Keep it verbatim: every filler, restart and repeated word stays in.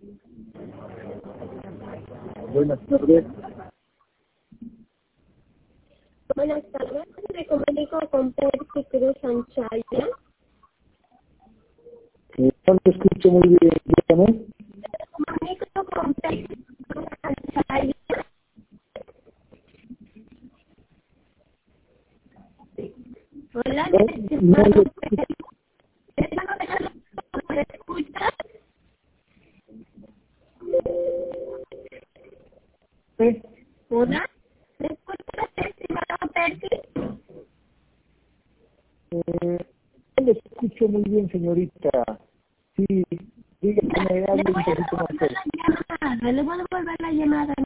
Buenas tardes. Buenas tardes, me comunico con Percy Cruz Anchaya. Eh, no lo escucho muy bien, dígame. Me comunico con Percy Cruz Anchaya. Hola, No, no lo escucho. ¿me escuchas? ¿Eh? Hola, ¿me escuchas, estimado Percy? Eh, no lo escucho muy bien, señorita. Sí, dígame, hable Le un voy a poquito más devolver fuerte. la llamada, le voy a devolver la llamada.